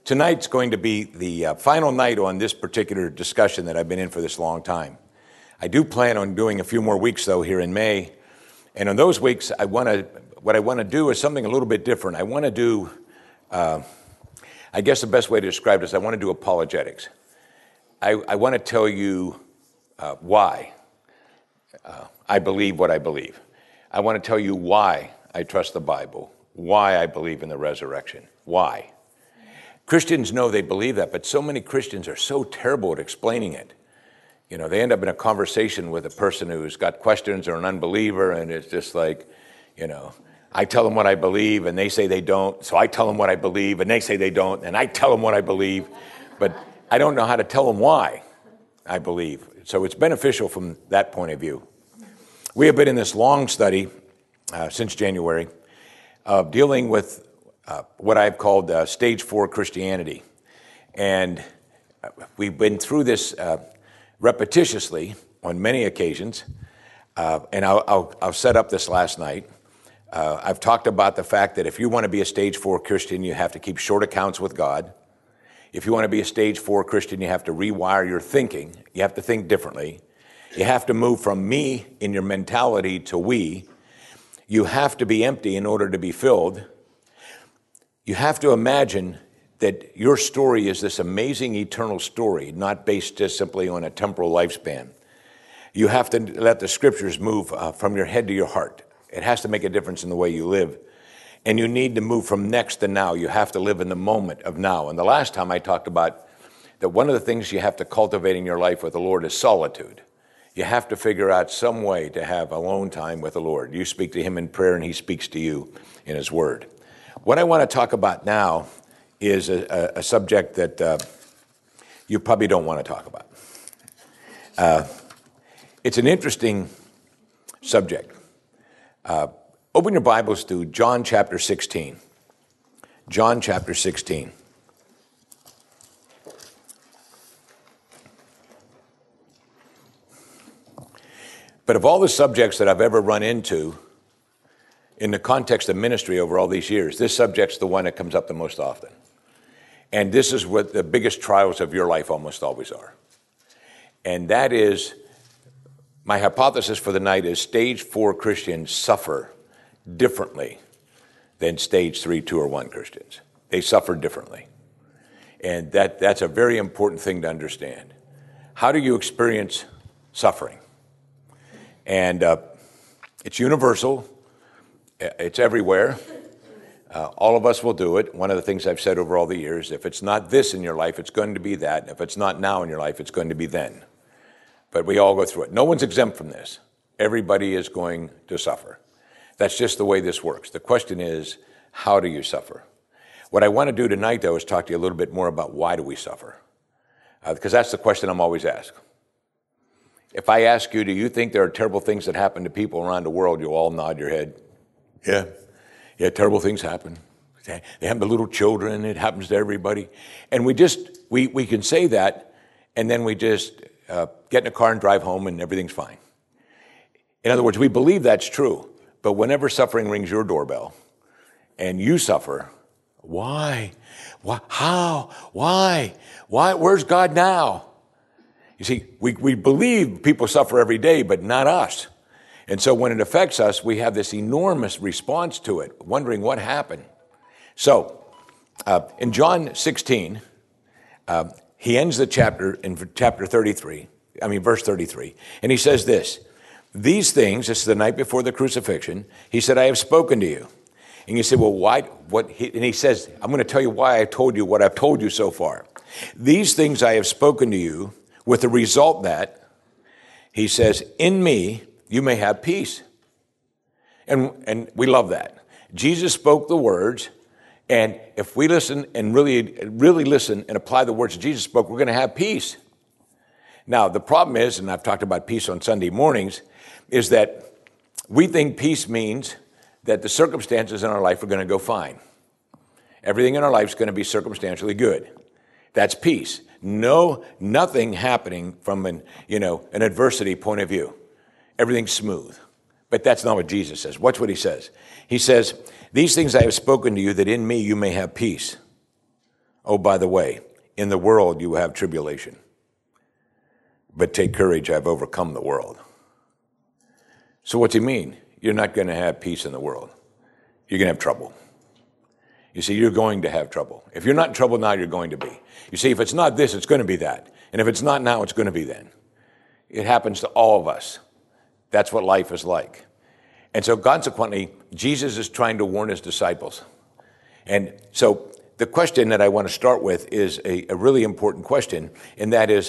Tonight's going to be the final night on this particular discussion that I've been in for this long time. I do plan on doing a few more weeks, though, here in May. And on those weeks, what I want to do is something a little bit different. I want to do, I guess the best way to describe it is I want to do apologetics. I want to tell you why I believe what I believe. I want to tell you why I trust the Bible, why I believe in the resurrection, why. Christians know they believe that, but so many Christians are so terrible at explaining it. You know, they end up in a conversation with a person who's got questions or an unbeliever, and it's just like, you know, I tell them what I believe, and they say they don't, so I tell them what I believe, and they say they don't, and I tell them what I believe, but I don't know how to tell them why I believe. So it's beneficial from that point of view. We have been in this long study since January of dealing with what I've called stage 4 Christianity. And we've been through this repetitiously on many occasions. And I'll set up this last night. I've talked about the fact that if you want to be a stage 4 Christian, you have to keep short accounts with God. If you want to be a stage 4 Christian, you have to rewire your thinking. You have to think differently. You have to move from me in your mentality to we. You have to be empty in order to be filled. You have to imagine that your story is this amazing eternal story, not based just simply on a temporal lifespan. You have to let the scriptures move from your head to your heart. It has to make a difference in the way you live. And you need to move from next to now. You have to live in the moment of now. And the last time I talked about that one of the things you have to cultivate in your life with the Lord is solitude. You have to figure out some way to have alone time with the Lord. You speak to him in prayer, and he speaks to you in his word. What I want to talk about now is a subject that you probably don't want to talk about. It's an interesting subject. Open your Bibles to John chapter 16. John chapter 16. But of all the subjects that I've ever run into in the context of ministry over all these years, this subject's the one that comes up the most often. And this is what the biggest trials of your life almost always are. And that is, my hypothesis for the night is stage 4 Christians suffer differently than stage 3, 2, or 1 Christians. They suffer differently. And that's a very important thing to understand. How do you experience suffering? And it's universal. It's everywhere. All of us will do it. One of the things I've said over all the years, if it's not this in your life, it's going to be that. If it's not now in your life, it's going to be then. But we all go through it. No one's exempt from this. Everybody is going to suffer. That's just the way this works. The question is, how do you suffer? What I want to do tonight, though, is talk to you a little bit more about why do we suffer? Because that's the question I'm always asked. If I ask you, do you think there are terrible things that happen to people around the world, you'll all nod your head. Yeah, terrible things happen. They happen to little children. It happens to everybody. And we can say that, and then we just get in a car and drive home, and everything's fine. In other words, we believe that's true. But whenever suffering rings your doorbell, and you suffer, why? How? Why? Where's God now? You see, we believe people suffer every day, but not us. And so when it affects us, we have this enormous response to it, wondering what happened. So in John 16, he ends the chapter in verse 33, and he says this, these things, this is the night before the crucifixion, he said, I have spoken to you. And you say, well, why? And he says, I'm going to tell you why I told you what I've told you so far. These things I have spoken to you with the result that, he says, in me you may have peace. And we love that. Jesus spoke the words, and if we listen and really listen and apply the words that Jesus spoke, we're going to have peace. Now, the problem is, and I've talked about peace on Sunday mornings, is that we think peace means that the circumstances in our life are going to go fine. Everything in our life is going to be circumstantially good. That's peace. No, nothing happening from an adversity point of view. Everything's smooth. But that's not what Jesus says. Watch what he says. He says, these things I have spoken to you that in me you may have peace. Oh, by the way, in the world you have tribulation. But take courage, I've overcome the world. So what's he mean? You're not going to have peace in the world. You're going to have trouble. You see, you're going to have trouble. If you're not in trouble now, you're going to be. You see, if it's not this, it's going to be that. And if it's not now, it's going to be then. It happens to all of us. That's what life is like. And so consequently, Jesus is trying to warn his disciples. And so the question that I want to start with is a really important question, and that is,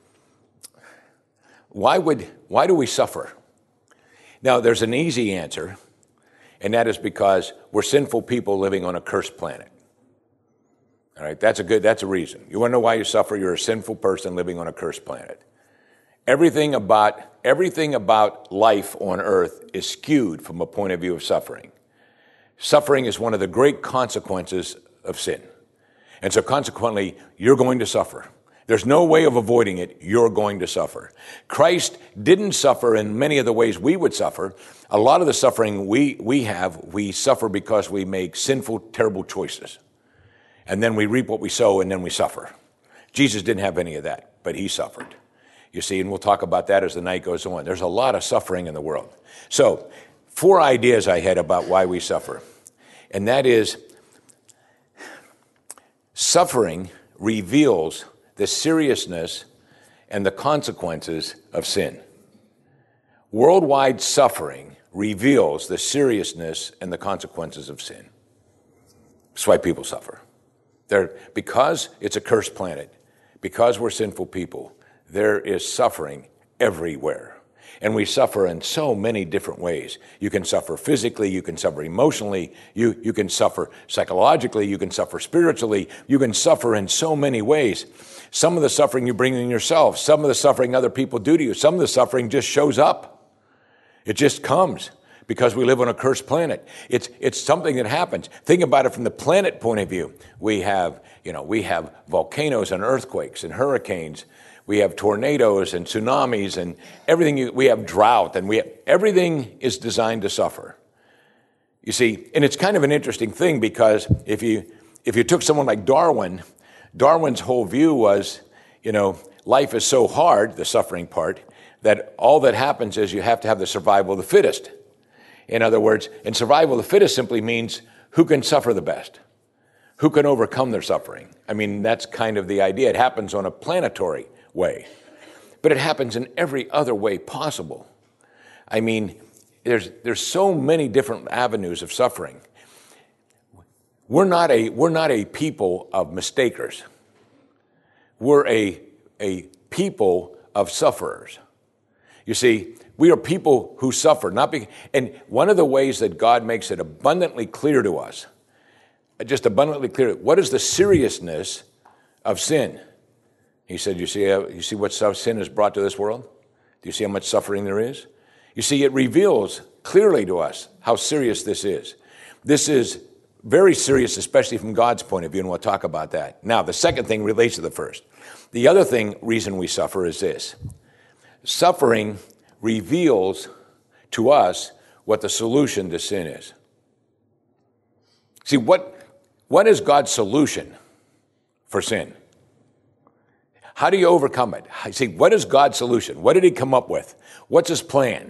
why do we suffer? Now, there's an easy answer, and that is because we're sinful people living on a cursed planet. All right, that's a reason. You want to know why you suffer? You're a sinful person living on a cursed planet. Everything about life on earth is skewed from a point of view of suffering. Suffering is one of the great consequences of sin. And so consequently, you're going to suffer. There's no way of avoiding it. You're going to suffer. Christ didn't suffer in many of the ways we would suffer. A lot of the suffering we suffer because we make sinful, terrible choices. And then we reap what we sow, and then we suffer. Jesus didn't have any of that, but he suffered. You see, and we'll talk about that as the night goes on. There's a lot of suffering in the world. So, 4 ideas I had about why we suffer. And that is, suffering reveals the seriousness and the consequences of sin. Worldwide suffering reveals the seriousness and the consequences of sin. That's why people suffer. Because it's a cursed planet, because we're sinful people, there is suffering everywhere. And we suffer in so many different ways. You can suffer physically, you can suffer emotionally, you can suffer psychologically, you can suffer spiritually, you can suffer in so many ways. Some of the suffering you bring in yourself, some of the suffering other people do to you, some of the suffering just shows up. It just comes because we live on a cursed planet. It's something that happens. Think about it from the planet point of view. We have volcanoes and earthquakes and hurricanes. We have tornadoes and tsunamis and everything. We have drought, and everything is designed to suffer. You see, and it's kind of an interesting thing because if you took someone like Darwin's whole view was, life is so hard, the suffering part, that all that happens is you have to have the survival of the fittest. In other words, and survival of the fittest simply means who can suffer the best, who can overcome their suffering. I mean, that's kind of the idea. It happens on a planetary way, but it happens in every other way possible. I mean, there's so many different avenues of suffering. We're not a people of mistakers. We're a people of sufferers. You see, we are people who suffer, and one of the ways that God makes it abundantly clear to us, what is the seriousness of sin? He said, you see what sin has brought to this world? Do you see how much suffering there is? You see, it reveals clearly to us how serious this is. This is very serious, especially from God's point of view, and we'll talk about that. Now, the second thing relates to the first. The other reason we suffer is this. Suffering reveals to us what the solution to sin is. See, what is God's solution for sin? How do you overcome it? See, what is God's solution? What did he come up with? What's his plan?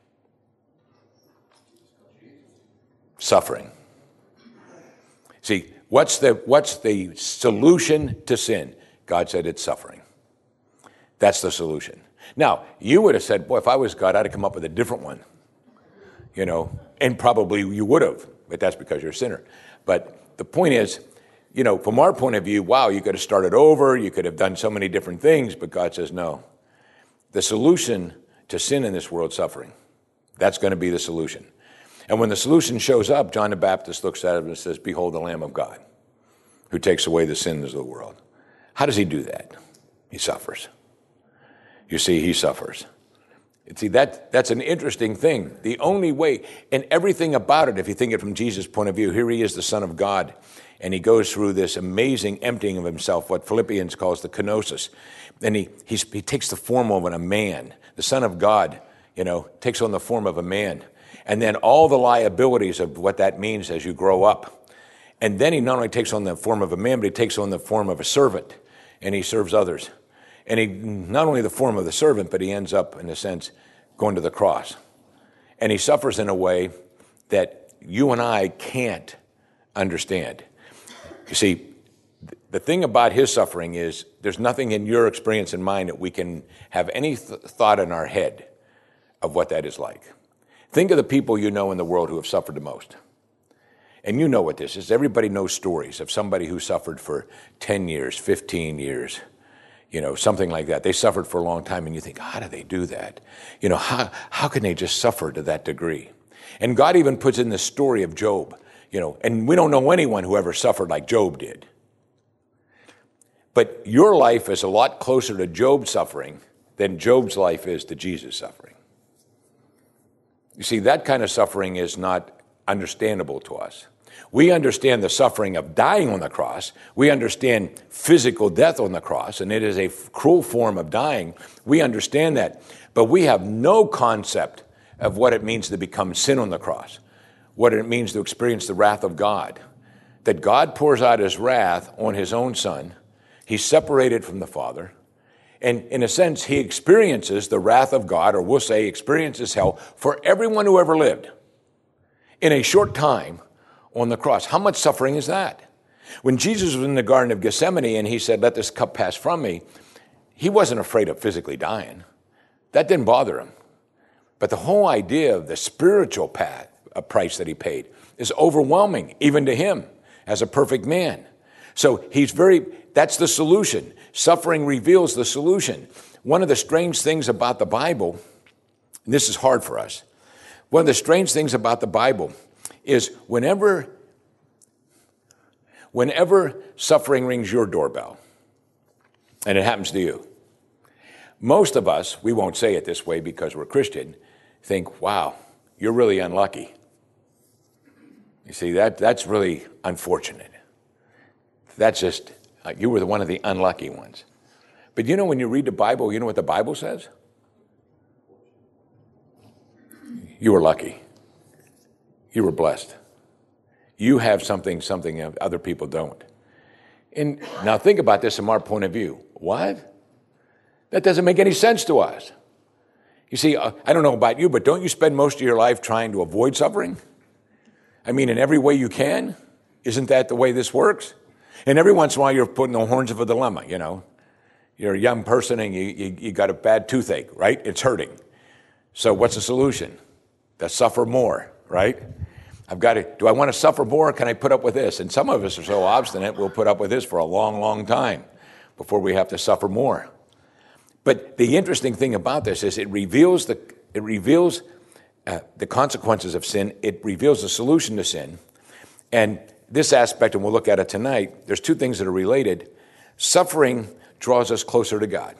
Suffering. See, what's the solution to sin? God said it's suffering. That's the solution. Now, you would have said, boy, if I was God, I'd have come up with a different one. And probably you would have, but that's because you're a sinner. But the point is, from our point of view, wow, you could have started over, you could have done so many different things, but God says, no. The solution to sin in this world is suffering. That's going to be the solution. And when the solution shows up, John the Baptist looks at it and says, behold the Lamb of God, who takes away the sins of the world. How does he do that? He suffers. You see, he suffers. See, that's an interesting thing. The only way, and everything about it, if you think it from Jesus' point of view, here he is, the Son of God, and he goes through this amazing emptying of himself, what Philippians calls the kenosis. And he takes the form of a man. The Son of God, takes on the form of a man. And then all the liabilities of what that means as you grow up. And then he not only takes on the form of a man, but he takes on the form of a servant, and he serves others. And he not only the form of the servant, but he ends up, in a sense, going to the cross. And he suffers in a way that you and I can't understand. You see, the thing about his suffering is there's nothing in your experience and mine that we can have any thought in our head of what that is like. Think of the people you know in the world who have suffered the most. And you know what this is. Everybody knows stories of somebody who suffered for 10 years, 15 years, something like that. They suffered for a long time, and you think, how do they do that? How can they just suffer to that degree? And God even puts in the story of Job, and we don't know anyone who ever suffered like Job did. But your life is a lot closer to Job's suffering than Job's life is to Jesus' suffering. You see, that kind of suffering is not understandable to us. We understand the suffering of dying on the cross. We understand physical death on the cross, and it is a cruel form of dying. We understand that. But we have no concept of what it means to become sin on the cross, what it means to experience the wrath of God, that God pours out his wrath on his own son. He's separated from the Father. And in a sense, he experiences the wrath of God, or we'll say experiences hell, for everyone who ever lived in a short time on the cross. How much suffering is that? When Jesus was in the Garden of Gethsemane and he said, let this cup pass from me, he wasn't afraid of physically dying. That didn't bother him. But the whole idea of the spiritual price that he paid is overwhelming, even to him as a perfect man. So that's the solution. Suffering reveals the solution. One of the strange things about the Bible, and this is hard for us, one of the strange things about the Bible is whenever suffering rings your doorbell, and it happens to you, most of us, we won't say it this way because we're Christian, think, wow, you're really unlucky. You see, that's really unfortunate. That's just, you were one of the unlucky ones. But when you read the Bible, you know what the Bible says? You were lucky. You were blessed. You have something other people don't. And now think about this from our point of view. What? That doesn't make any sense to us. You see, I don't know about you, but don't you spend most of your life trying to avoid suffering? I mean, in every way you can? Isn't that the way this works? And every once in a while you're put in the horns of a dilemma, You're a young person and you got a bad toothache, right? It's hurting. So what's the solution? To suffer more, right? Do I want to suffer more, or can I put up with this? And some of us are so obstinate, we'll put up with this for a long, long time before we have to suffer more. But the interesting thing about this is it reveals the consequences of sin. It reveals the solution to sin. And this aspect, and we'll look at it tonight, there's two things that are related. Suffering draws us closer to God.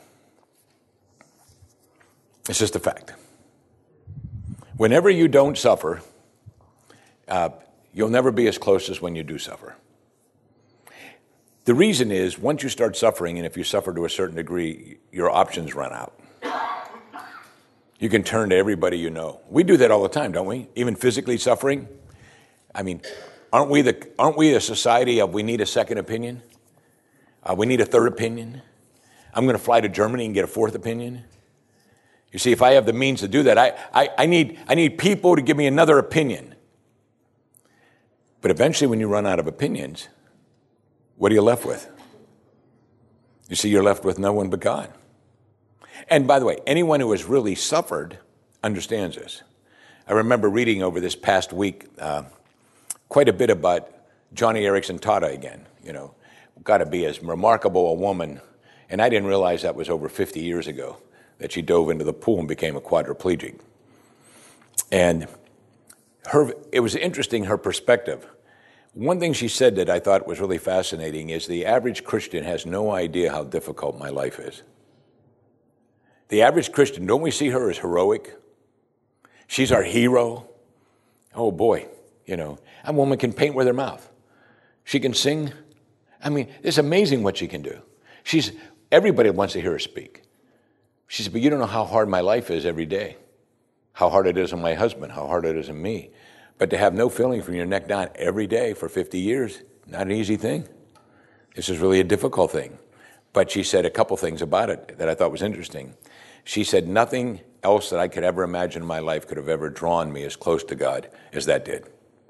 It's just a fact. Whenever you don't suffer, you'll never be as close as when you do suffer. The reason is, once you start suffering, and if you suffer to a certain degree, your options run out. You can turn to everybody you know. We do that all the time, don't we? Even physically suffering. I mean, aren't we a society of we need a second opinion? We need a third opinion. I'm going to fly to Germany and get a fourth opinion. You see, if I have the means to do that, I need people to give me another opinion. But eventually, when you run out of opinions, what are you left with? You see, you're left with no one but God. And by the way, anyone who has really suffered understands this. I remember reading over this past week quite a bit about Joni Eareckson Tada again. Got to be as remarkable a woman. And I didn't realize that was over 50 years ago that she dove into the pool and became a quadriplegic. And it was interesting, her perspective. One thing she said that I thought was really fascinating is the average Christian has no idea how difficult my life is. The average Christian, don't we see her as heroic? She's our hero. Oh boy, a woman can paint with her mouth. She can sing. I mean, it's amazing what she can do. Everybody wants to hear her speak. She said, but you don't know how hard my life is every day. How hard it is on my husband, how hard it is on me. But to have no feeling from your neck down every day for 50 years, not an easy thing. This is really a difficult thing. But she said a couple things about it that I thought was interesting. She said nothing else that I could ever imagine in my life could have ever drawn me as close to God as that did.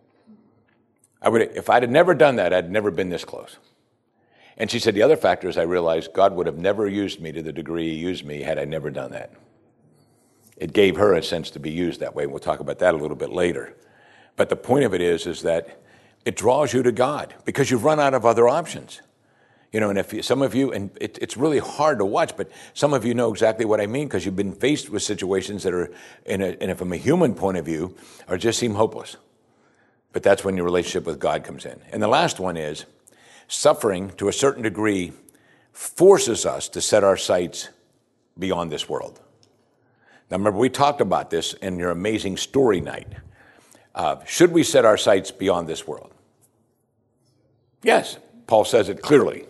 If I'd have never done that, I'd never been this close. And she said the other factor is I realized God would have never used me to the degree he used me had I never done that. It gave her a sense to be used that way. We'll talk about that a little bit later. But the point of it is that it draws you to God because you've run out of other options. And if some of you, and it's really hard to watch, but some of you know exactly what I mean because you've been faced with situations that are, and from a human point of view, are just seem hopeless. But that's when your relationship with God comes in. And the last one is suffering to a certain degree forces us to set our sights beyond this world. Now remember, we talked about this in your amazing story night. Should we set our sights beyond this world? Yes, Paul says it clearly.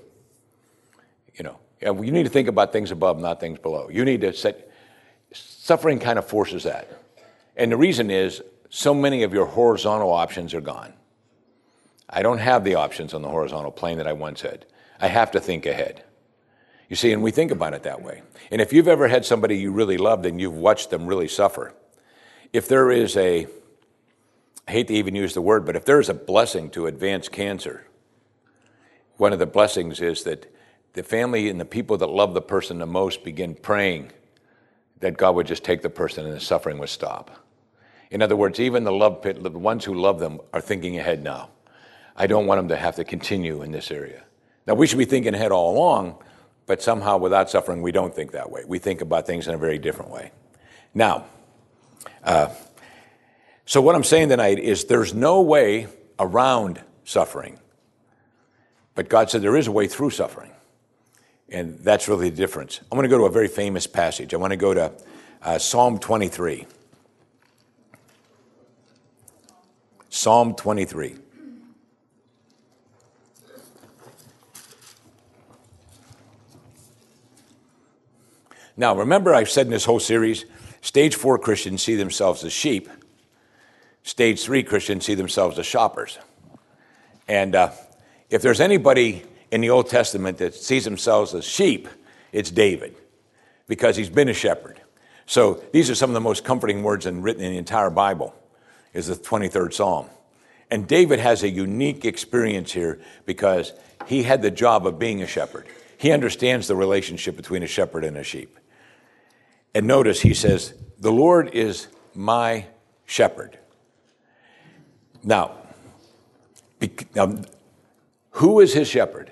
You need to think about things above, not things below. You need to suffering kind of forces that. And the reason is, so many of your horizontal options are gone. I don't have the options on the horizontal plane that I once had. I have to think ahead. You see, and we think about it that way. And if you've ever had somebody you really loved and you've watched them really suffer, if there is I hate to even use the word, but if there is a blessing to advance cancer, one of the blessings is that the family and the people that love the person the most begin praying that God would just take the person and the suffering would stop. In other words, even the ones who love them are thinking ahead now. I don't want them to have to continue in this area. Now, we should be thinking ahead all along, but somehow without suffering, we don't think that way. We think about things in a very different way. Now, so what I'm saying tonight is there's no way around suffering. But God said there is a way through suffering. And that's really the difference. I'm going to go to a very famous passage. I want to go to Psalm 23. Psalm 23. Now, remember I've said in this whole series, stage 4 Christians see themselves as sheep. Stage 3 Christians see themselves as shoppers. And if there's anybody in the Old Testament that sees themselves as sheep, it's David, because he's been a shepherd. So these are some of the most comforting words written in the entire Bible, is the 23rd Psalm. And David has a unique experience here because he had the job of being a shepherd. He understands the relationship between a shepherd and a sheep. And notice he says, the Lord is my shepherd. Now, who is his shepherd?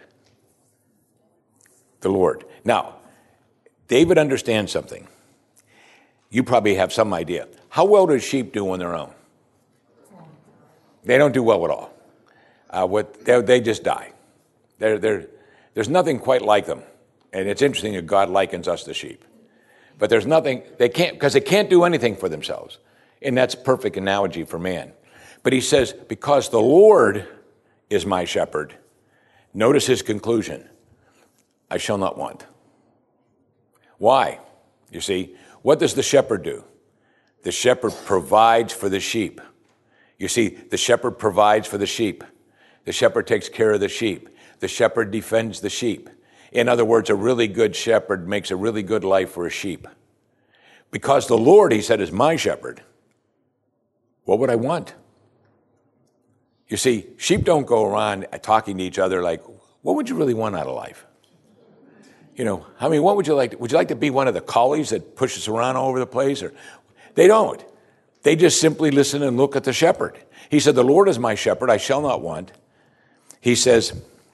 The Lord. Now, David understands something. You probably have some idea. How well do sheep do on their own? They don't do well at all. They just die. There's nothing quite like them. And it's interesting that God likens us to sheep. But there's nothing, because they can't do anything for themselves. And that's a perfect analogy for man. But he says, because the Lord is my shepherd, notice his conclusion, I shall not want. Why? You see, what does the shepherd do? The shepherd provides for the sheep. You see, the shepherd provides for the sheep. The shepherd takes care of the sheep. The shepherd defends the sheep. In other words, a really good shepherd makes a really good life for a sheep. Because the Lord, he said, is my shepherd, what would I want? You see, sheep don't go around talking to each other like, what would you really want out of life? What would you like? Would you like to be one of the collies that pushes around all over the place? Or they don't. They just simply listen and look at the shepherd. He said, the Lord is my shepherd, I shall not want. He says,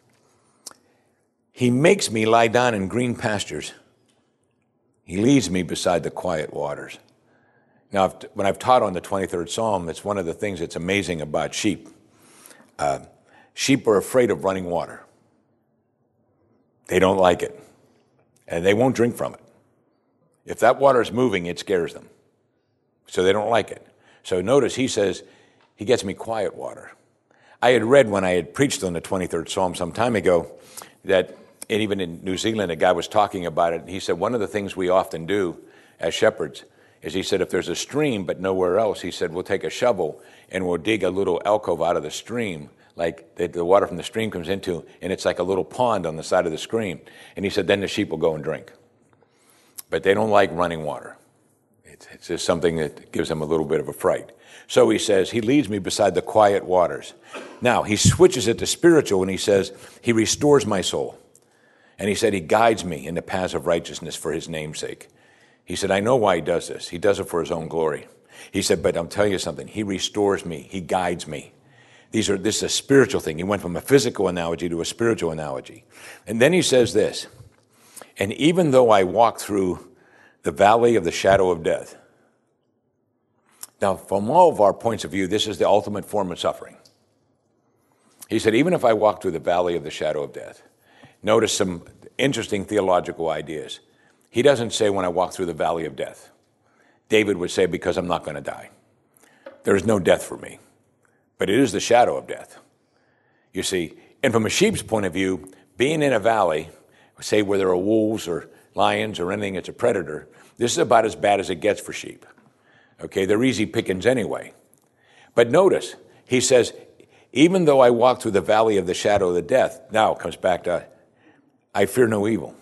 he makes me lie down in green pastures. He leads me beside the quiet waters. Now, when I've taught on the 23rd Psalm, it's one of the things that's amazing about sheep. Sheep are afraid of running water. They don't like it. And they won't drink from it. If that water is moving, it scares them. So they don't like it. So notice he says, he gets me quiet water. I had read when I had preached on the 23rd Psalm some time ago that, and even in New Zealand, a guy was talking about it. And he said, one of the things we often do as shepherds is he said, if there's a stream but nowhere else, he said, we'll take a shovel and we'll dig a little alcove out of the stream, like the water from the stream comes into, and it's like a little pond on the side of the stream. And he said, then the sheep will go and drink. But they don't like running water. It's just something that gives them a little bit of a fright. So he says, he leads me beside the quiet waters. Now, he switches it to spiritual, and he says, he restores my soul. And he said, he guides me in the paths of righteousness for his name's sake. He said, I know why he does this. He does it for his own glory. He said, but I'm telling you something. He restores me. He guides me. This is a spiritual thing. He went from a physical analogy to a spiritual analogy. And then he says this, and even though I walk through the valley of the shadow of death. Now, from all of our points of view, this is the ultimate form of suffering. He said, even if I walk through the valley of the shadow of death, notice some interesting theological ideas. He doesn't say when I walk through the valley of death. David would say, because I'm not going to die. There is no death for me. But it is the shadow of death. You see, and from a sheep's point of view, being in a valley, say where there are wolves or lions or anything that's a predator, this is about as bad as it gets for sheep. Okay, they're easy pickings anyway. But notice, he says, even though I walk through the valley of the shadow of the death, now it comes back to, I fear no evil.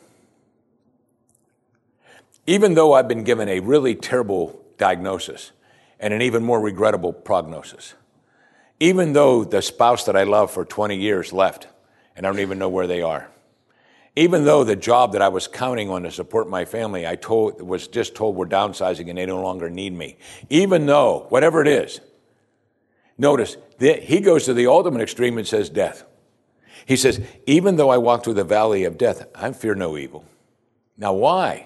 Even though I've been given a really terrible diagnosis and an even more regrettable prognosis, even though the spouse that I love for 20 years left and I don't even know where they are, even though the job that I was counting on to support my family, was just told we're downsizing and they no longer need me. Even though, whatever it is, notice, he goes to the ultimate extreme and says death. He says, even though I walk through the valley of death, I fear no evil. Now, why?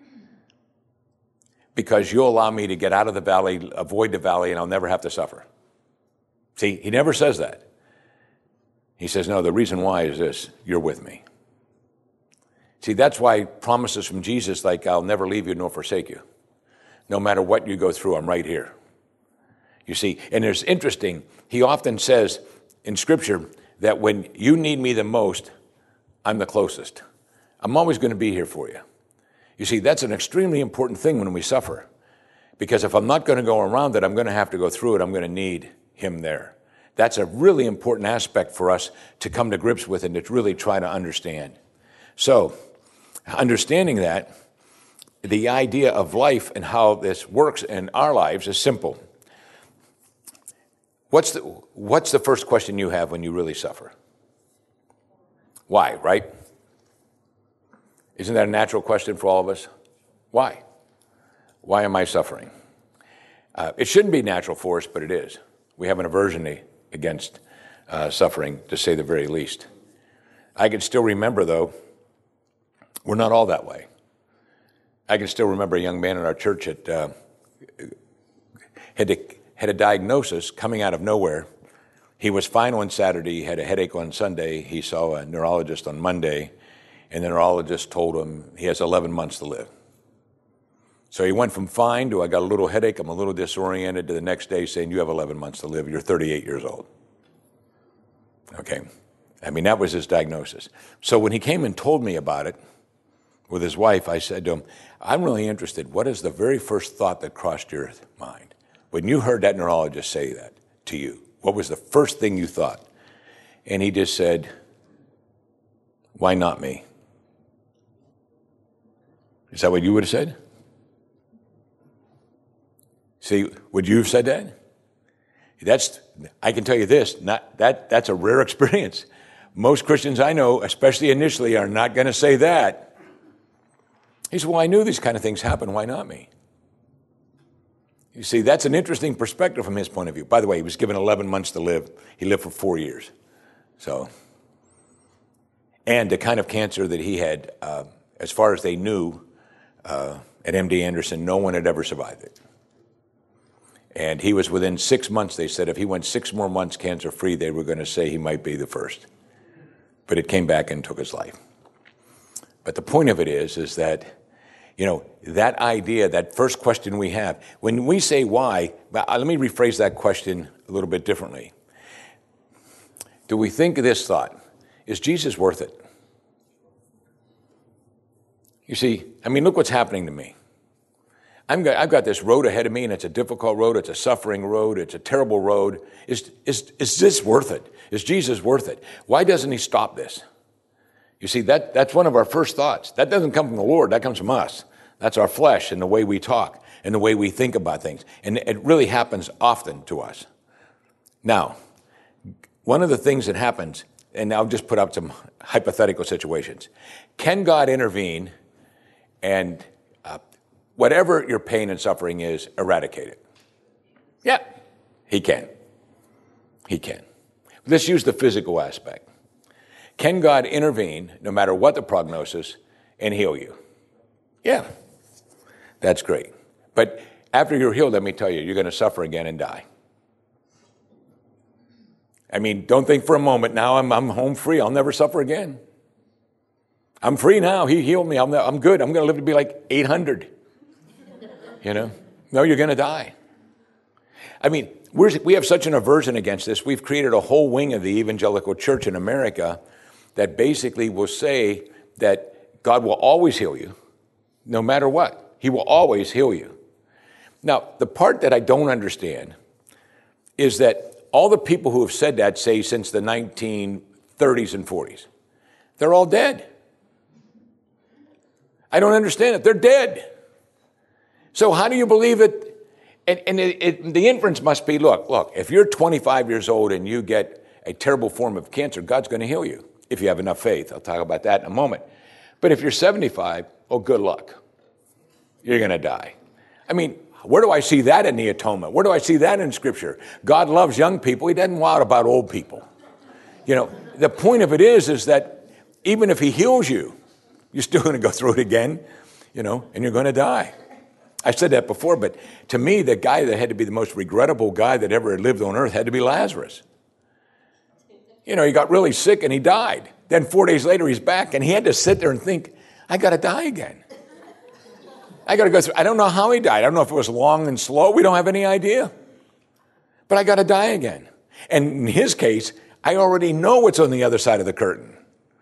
Because you'll allow me to get out of the valley, avoid the valley, and I'll never have to suffer. See, he never says that. He says, no, the reason why is this, you're with me. See, that's why promises from Jesus like, I'll never leave you nor forsake you. No matter what you go through, I'm right here. You see, and it's interesting, he often says in Scripture that when you need me the most, I'm the closest. I'm always going to be here for you. You see, that's an extremely important thing when we suffer. Because if I'm not going to go around it, I'm going to have to go through it. I'm going to need him there. That's a really important aspect for us to come to grips with and to really try to understand. So, understanding that, the idea of life and how this works in our lives is simple. What's the first question you have when you really suffer? Why, right? Isn't that a natural question for all of us? Why? Why am I suffering? It shouldn't be natural for us, but it is. We have an aversion against suffering, to say the very least. I can still remember, though, we're not all that way. I can still remember a young man in our church that had a diagnosis coming out of nowhere. He was fine on Saturday, he had a headache on Sunday, he saw a neurologist on Monday, and the neurologist told him he has 11 months to live. So he went from fine to I got a little headache, I'm a little disoriented, to the next day saying you have 11 months to live, you're 38 years old. Okay, I mean, that was his diagnosis. So when he came and told me about it with his wife, I said to him, I'm really interested, what is the very first thought that crossed your mind? When you heard that neurologist say that to you, what was the first thing you thought? And he just said, why not me? Is that what you would have said? See, would you have said that? I can tell you this, that's a rare experience. Most Christians I know, especially initially, are not going to say that. He said, well, I knew these kind of things happen, why not me? You see, that's an interesting perspective from his point of view. By the way, he was given 11 months to live. He lived for 4 years. And the kind of cancer that he had, as far as they knew at MD Anderson, no one had ever survived it. And he was within 6 months, they said, if he went 6 more months cancer-free, they were going to say he might be the first. But it came back and took his life. But the point of it is that, you know, that idea, that first question we have, when we say why, let me rephrase that question a little bit differently. Do we think of this thought, is Jesus worth it? You see, I mean, look what's happening to me. I've got this road ahead of me, and it's a difficult road. It's a suffering road. It's a terrible road. Is this worth it? Is Jesus worth it? Why doesn't he stop this? You see, that's one of our first thoughts. That doesn't come from the Lord. That comes from us. That's our flesh and the way we talk and the way we think about things. And it really happens often to us. Now, one of the things that happens, and I'll just put up some hypothetical situations. Can God intervene and whatever your pain and suffering is, eradicate it? Yeah, he can. He can. Let's use the physical aspect. Can God intervene, no matter what the prognosis, and heal you? Yeah, that's great. But after you're healed, let me tell you, you're going to suffer again and die. I mean, don't think for a moment, now I'm home free. I'll never suffer again. I'm free now. He healed me. I'm good. I'm going to live to be like 800. No, you're going to die. I mean, we have such an aversion against this. We've created a whole wing of the evangelical church in America that basically will say that God will always heal you, no matter what. He will always heal you. Now, the part that I don't understand is that all the people who have said that, say, since the 1930s and 40s, they're all dead. I don't understand it. They're dead. So how do you believe it? And the inference must be, look, if you're 25 years old and you get a terrible form of cancer, God's going to heal you if you have enough faith. I'll talk about that in a moment. But if you're 75, good luck. You're going to die. I mean, where do I see that in the atonement? Where do I see that in Scripture? God loves young people. He doesn't wow about old people. The point of it is that even if he heals you, you're still going to go through it again, and you're going to die. I said that before, but to me, the guy that had to be the most regrettable guy that ever lived on earth had to be Lazarus. He got really sick and he died. Then 4 days later, he's back, and he had to sit there and think, I got to die again. I got to go through. I don't know how he died. I don't know if it was long and slow. We don't have any idea. But I got to die again. And in his case, I already know what's on the other side of the curtain.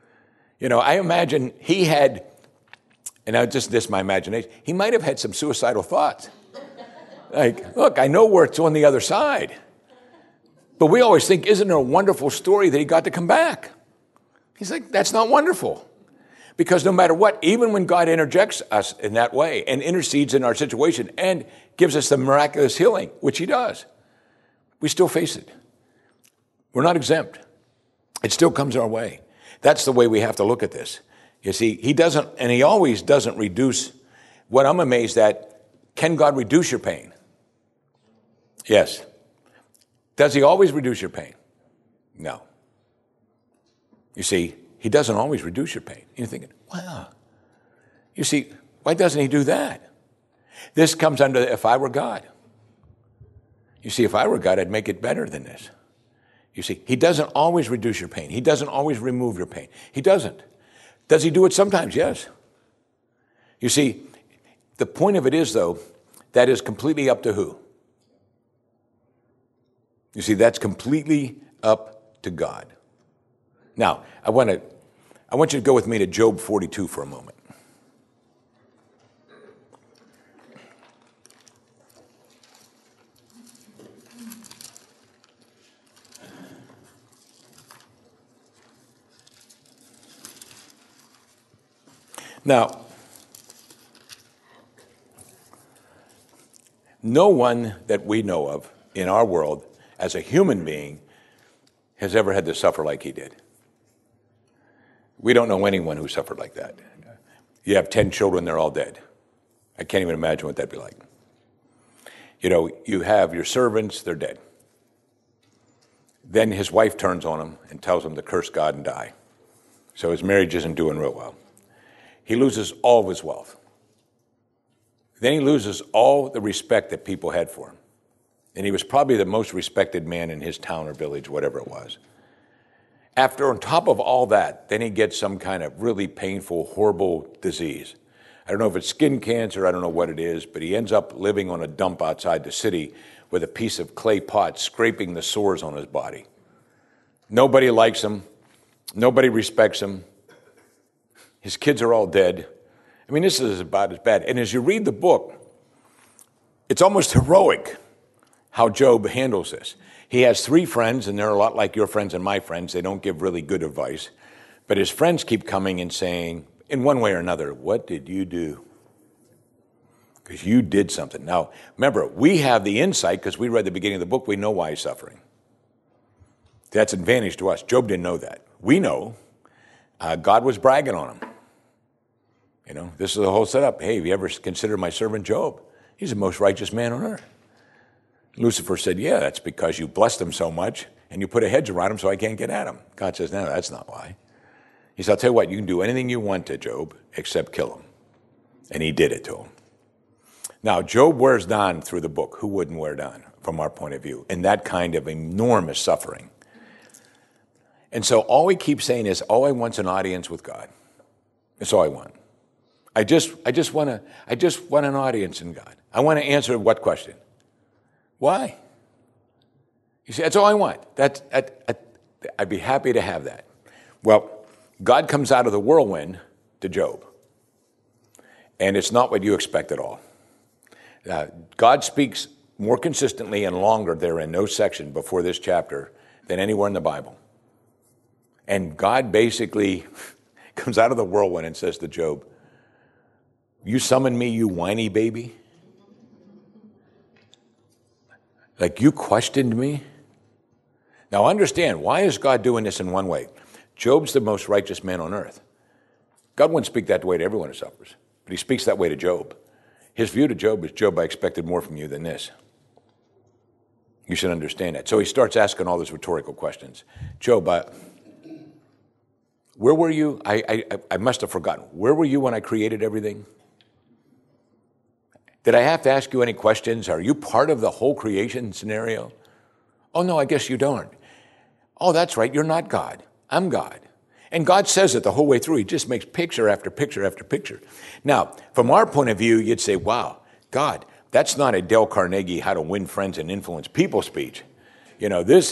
I imagine he had, and this is my imagination, he might have had some suicidal thoughts. Like, look, I know where it's on the other side. But we always think, isn't there a wonderful story that he got to come back? He's like, that's not wonderful. Because no matter what, even when God interjects us in that way and intercedes in our situation and gives us the miraculous healing, which he does, we still face it. We're not exempt. It still comes our way. That's the way we have to look at this. You see, he doesn't, and he always doesn't reduce. What I'm amazed at, can God reduce your pain? Yes. Does he always reduce your pain? No. You see, he doesn't always reduce your pain. You're thinking, wow. You see, why doesn't he do that? This comes under if I were God. You see, if I were God, I'd make it better than this. You see, he doesn't always reduce your pain. He doesn't always remove your pain. He doesn't. Does he do it sometimes? Yes. You see, the point of it is, though, that is completely up to who? You see, that's completely up to God. Now, I want you to go with me to Job 42 for a moment. Now, no one that we know of in our world as a human being has ever had to suffer like he did. We don't know anyone who suffered like that. You have 10 children, they're all dead. I can't even imagine what that'd be like. You have your servants, they're dead. Then his wife turns on him and tells him to curse God and die. So his marriage isn't doing real well. He loses all of his wealth. Then he loses all the respect that people had for him. And he was probably the most respected man in his town or village, whatever it was. After, on top of all that, then he gets some kind of really painful, horrible disease. I don't know if it's skin cancer, I don't know what it is, but he ends up living on a dump outside the city with a piece of clay pot scraping the sores on his body. Nobody likes him. Nobody respects him. His kids are all dead. I mean, this is about as bad. And as you read the book, It's almost heroic how Job handles this. He has 3 friends, and they're a lot like your friends and my friends. They don't give really good advice. But his friends keep coming and saying, in one way or another, what did you do? Because you did something. Now, remember, we have the insight because we read the beginning of the book. We know why he's suffering. That's an advantage to us. Job didn't know that. We know God was bragging on him. You know, this is the whole setup. Hey, have you ever considered my servant Job? He's the most righteous man on earth. Lucifer said, yeah, that's because you blessed him so much and you put a hedge around him so I can't get at him. God says, no, that's not why. He said, I'll tell you what, you can do anything you want to Job except kill him. And he did it to him. Now, Job wears down through the book. Who wouldn't wear down from our point of view? In that kind of enormous suffering. And so all we keep saying is, all I want's an audience with God. That's all I want. I just want an audience in God. I want to answer what question? Why? You see, that's all I want. I'd be happy to have that. Well, God comes out of the whirlwind to Job. And it's not what you expect at all. God speaks more consistently and longer there in no section before this chapter than anywhere in the Bible. And God basically comes out of the whirlwind and says to Job, you summoned me, you whiny baby? Like you questioned me? Now understand, why is God doing this in one way? Job's the most righteous man on earth. God wouldn't speak that way to everyone who suffers, but he speaks that way to Job. His view to Job is, Job, I expected more from you than this. You should understand that. So he starts asking all those rhetorical questions. Job, where were you? I must have forgotten. Where were you when I created everything? Did I have to ask you any questions? Are you part of the whole creation scenario? Oh, no, I guess you don't. Oh, that's right. You're not God. I'm God. And God says it the whole way through. He just makes picture after picture after picture. Now, from our point of view, you'd say, wow, God, that's not a Dale Carnegie how to win friends and influence people speech. You know, that's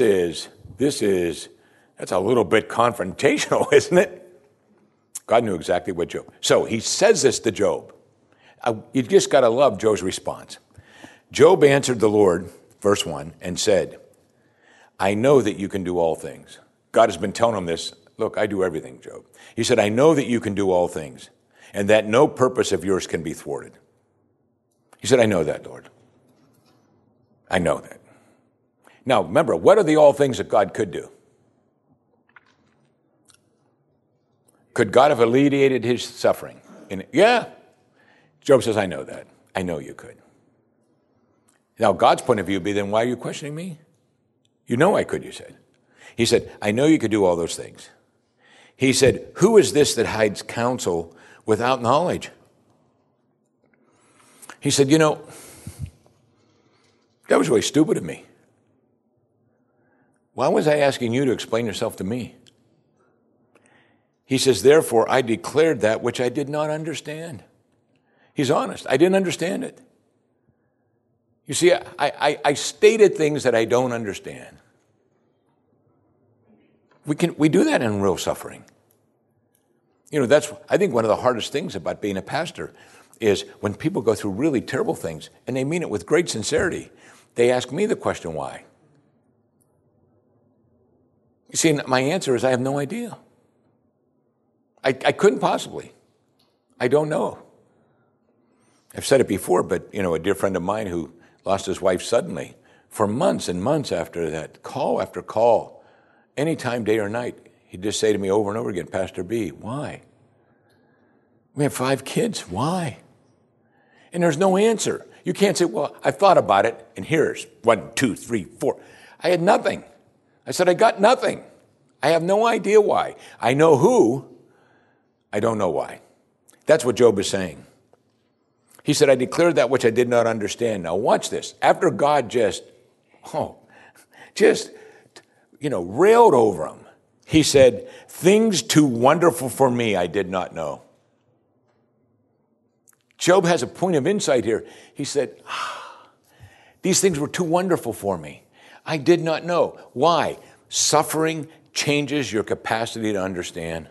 a little bit confrontational, isn't it? God knew exactly what Job. So he says this to Job. You just got to love Job's response. Job answered the Lord, verse 1, and said, I know that you can do all things. God has been telling him this. Look, I do everything, Job. He said, I know that you can do all things, and that no purpose of yours can be thwarted. He said, I know that, Lord. I know that. Now, remember, what are the all things that God could do? Could God have alleviated his suffering? Yeah. Job says, I know that. I know you could. Now, God's point of view would be, then why are you questioning me? You know I could, you said. He said, I know you could do all those things. He said, who is this that hides counsel without knowledge? He said, you know, that was really stupid of me. Why was I asking you to explain yourself to me? He says, therefore, I declared that which I did not understand. He's honest. I didn't understand it. You see, I stated things that I don't understand. We do that in real suffering. You know, that's, I think, one of the hardest things about being a pastor is when people go through really terrible things, and they mean it with great sincerity, they ask me the question, why? You see, my answer is I have no idea. I couldn't possibly. I don't know. I've said it before, but, you know, a dear friend of mine who lost his wife suddenly, for months and months after that, call after call, anytime, day or night, he'd just say to me over and over again, Pastor B, why? We have 5 kids. Why? And there's no answer. You can't say, well, I thought about it, and here's 1, 2, 3, 4. I had nothing. I said, I got nothing. I have no idea why. I know who. I don't know why. That's what Job is saying. He said, I declared that which I did not understand. Now watch this. After God railed over him, he said, things too wonderful for me I did not know. Job has a point of insight here. He said, these things were too wonderful for me. I did not know. Why? Suffering changes your capacity to understand.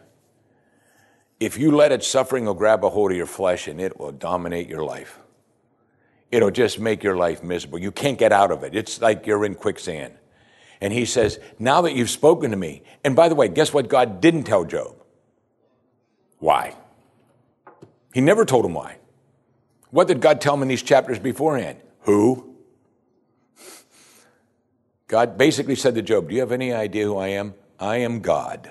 If you let it, suffering will grab a hold of your flesh and it will dominate your life. it'll just make your life miserable. You can't get out of it. It's like you're in quicksand. And he says, now that you've spoken to me, and by the way, guess what God didn't tell Job? Why? He never told him why. What did God tell him in these chapters beforehand? Who? God basically said to Job, do you have any idea who I am? I am God.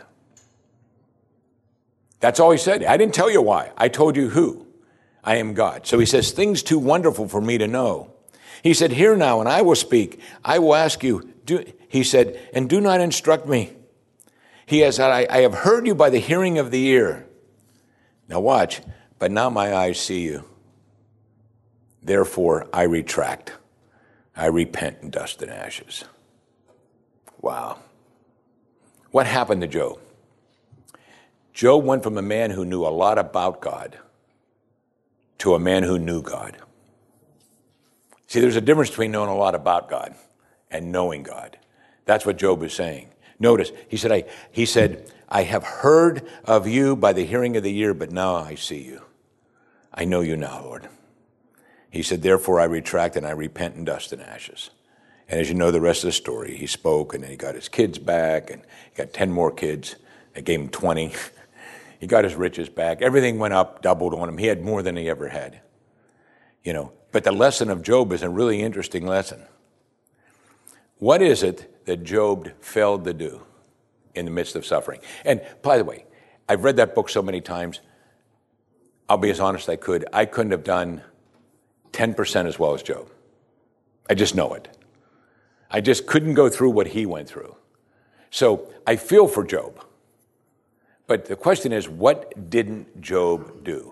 That's all he said. I didn't tell you why. I told you who. I am God. So he says, things too wonderful for me to know. He said, hear now, and I will speak. I will ask you. He said, and do not instruct me. He has said, I have heard you by the hearing of the ear. Now watch, but now my eyes see you. Therefore, I retract. I repent in dust and ashes. Wow. What happened to Job? Job went from a man who knew a lot about God to a man who knew God. See, there's a difference between knowing a lot about God and knowing God. That's what Job is saying. Notice, he said, I have heard of you by the hearing of the ear, but now I see you. I know you now, Lord. He said, therefore I retract and I repent in dust and ashes. And as you know the rest of the story, he spoke and then he got his kids back and he got 10 more kids. They gave him 20. He got his riches back. Everything went up, doubled on him. He had more than he ever had. But the lesson of Job is a really interesting lesson. What is it that Job failed to do in the midst of suffering? And by the way, I've read that book so many times. I'll be as honest as I could. I couldn't have done 10% as well as Job. I just know it. I just couldn't go through what he went through. So I feel for Job. But the question is, what didn't Job do?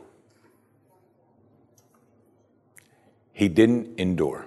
He didn't endure.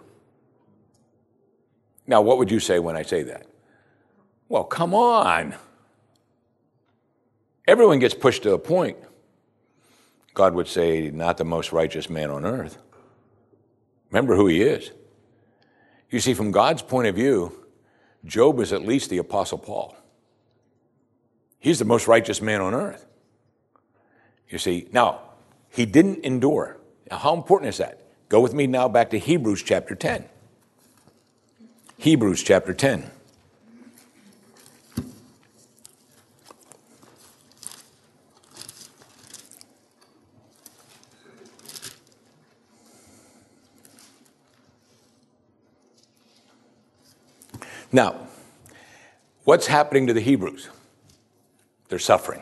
Now, what would you say when I say that? Well, come on. Everyone gets pushed to a point. God would say, not the most righteous man on earth. Remember who he is. You see, from God's point of view, Job is at least the Apostle Paul. He's the most righteous man on earth. You see, now, he didn't endure. Now, how important is that? Go with me now back to Hebrews chapter 10. Hebrews chapter 10. Now, what's happening to the Hebrews? They're suffering.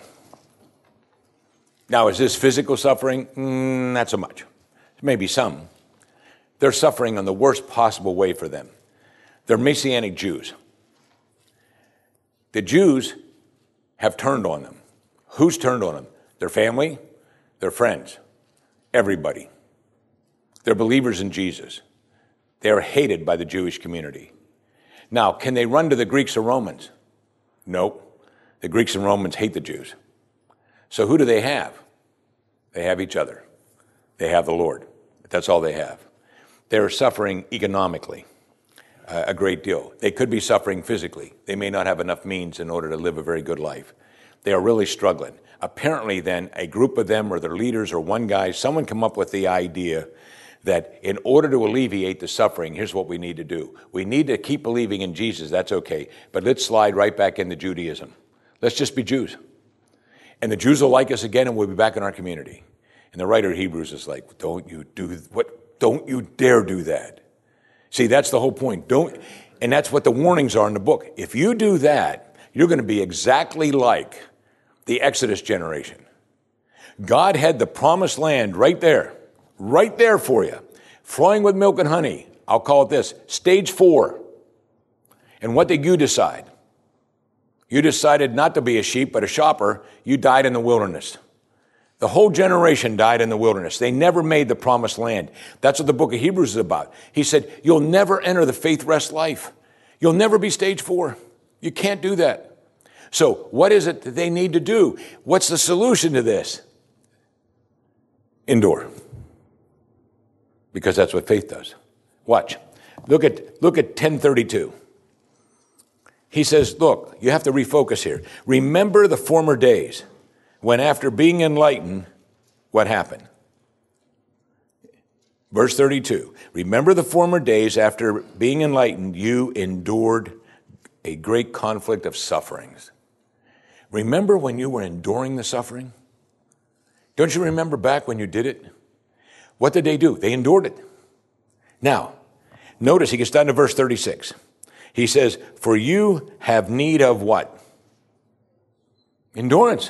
Now, is this physical suffering? Not so much. Maybe some. They're suffering on the worst possible way for them. They're Messianic Jews. The Jews have turned on them. Who's turned on them? Their family, their friends, everybody. They're believers in Jesus. They are hated by the Jewish community. Now, can they run to the Greeks or Romans? Nope. The Greeks and Romans hate the Jews. So who do they have? They have each other. They have the Lord. That's all they have. They're suffering economically a great deal. They could be suffering physically. They may not have enough means in order to live a very good life. They are really struggling. Apparently then, a group of them or their leaders or one guy, someone come up with the idea that in order to alleviate the suffering, here's what we need to do. We need to keep believing in Jesus, that's okay, but let's slide right back into Judaism. Let's just be Jews. And the Jews will like us again and we'll be back in our community. And the writer of Hebrews is like, don't you dare do that. See, that's the whole point. And that's what the warnings are in the book. If you do that, you're going to be exactly like the Exodus generation. God had the promised land right there for you, flowing with milk and honey. I'll call it this, stage 4. And what did you decide? You decided not to be a sheep, but a shopper. You died in the wilderness. The whole generation died in the wilderness. They never made the promised land. That's what the book of Hebrews is about. He said, you'll never enter the faith rest life. You'll never be stage 4. You can't do that. So what is it that they need to do? What's the solution to this? Endure. Because that's what faith does. Watch. Look at 1032. He says, look, you have to refocus here. Remember the former days when after being enlightened, what happened? Verse 32, remember the former days after being enlightened, you endured a great conflict of sufferings. Remember when you were enduring the suffering? Don't you remember back when you did it? What did they do? They endured it. Now, notice he gets down to verse 36. He says, for you have need of what? Endurance.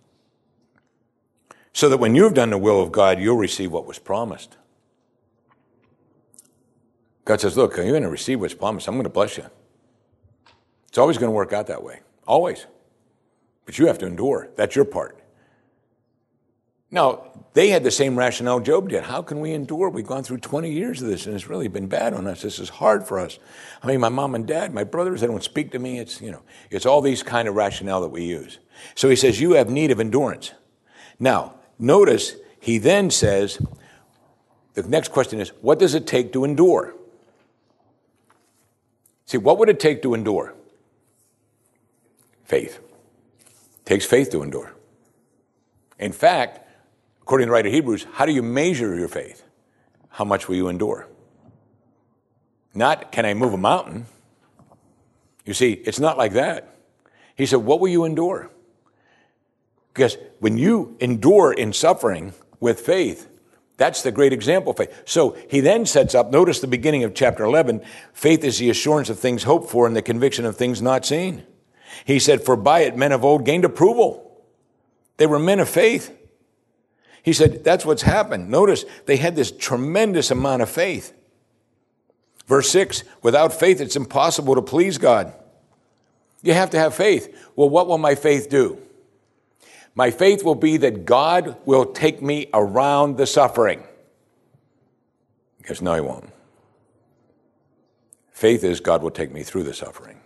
So that when you've done the will of God, you'll receive what was promised. God says, look, you're going to receive what's promised. I'm going to bless you. It's always going to work out that way. Always. But you have to endure. That's your part. Now, they had the same rationale Job did. How can we endure? We've gone through 20 years of this, and it's really been bad on us. This is hard for us. I mean, my mom and dad, my brothers, they don't speak to me. It's all these kind of rationale that we use. So he says, you have need of endurance. Now, notice he then says, the next question is, what does it take to endure? See, what would it take to endure? Faith. It takes faith to endure. In fact, according to the writer of Hebrews, how do you measure your faith? How much will you endure? Not, can I move a mountain? You see, it's not like that. He said, what will you endure? Because when you endure in suffering with faith, that's the great example of faith. So he then sets up, notice the beginning of chapter 11, faith is the assurance of things hoped for and the conviction of things not seen. He said, for by it men of old gained approval. They were men of faith. He said, that's what's happened. Notice they had this tremendous amount of faith. Verse 6, without faith it's impossible to please God. You have to have faith. Well, what will my faith do? My faith will be that God will take me around the suffering. Because no, he won't. Faith is God will take me through the suffering.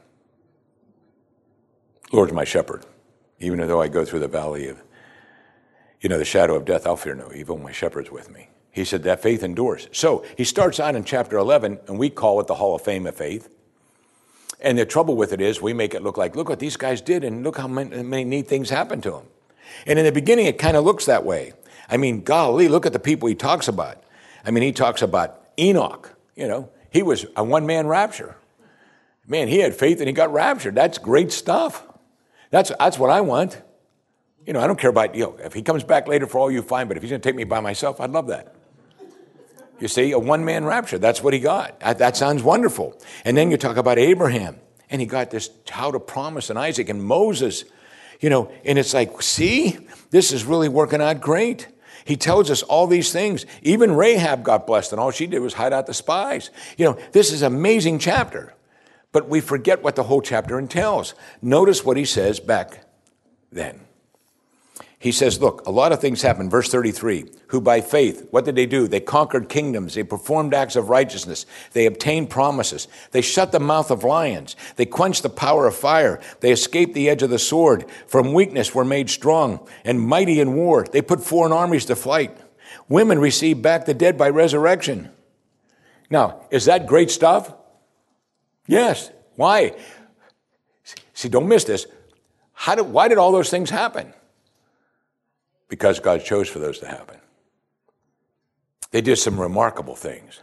Lord's my shepherd. Even though I go through the valley of, the shadow of death, I'll fear no evil. My shepherd's with me. He said that faith endures. So he starts out in chapter 11, and we call it the Hall of Fame of Faith. And the trouble with it is we make it look like, look what these guys did, and look how many neat things happened to them. And in the beginning, it kind of looks that way. I mean, golly, look at the people he talks about. I mean, he talks about Enoch. He was a one-man rapture. Man, he had faith and he got raptured. That's great stuff. That's what I want. I don't care about, if he comes back later, for all you fine, but if he's going to take me by myself, I'd love that. You see, a one-man rapture, that's what he got. That sounds wonderful. And then you talk about Abraham, and he got this child of promise, and Isaac and Moses, and it's like, see, this is really working out great. He tells us all these things. Even Rahab got blessed, and all she did was hide out the spies. This is an amazing chapter, but we forget what the whole chapter entails. Notice what he says back then. He says, look, a lot of things happened. Verse 33, who by faith, what did they do? They conquered kingdoms. They performed acts of righteousness. They obtained promises. They shut the mouth of lions. They quenched the power of fire. They escaped the edge of the sword. From weakness were made strong and mighty in war. They put foreign armies to flight. Women received back the dead by resurrection. Now, is that great stuff? Yes. Why? See, don't miss this. Why did all those things happen? Because God chose for those to happen. They did some remarkable things.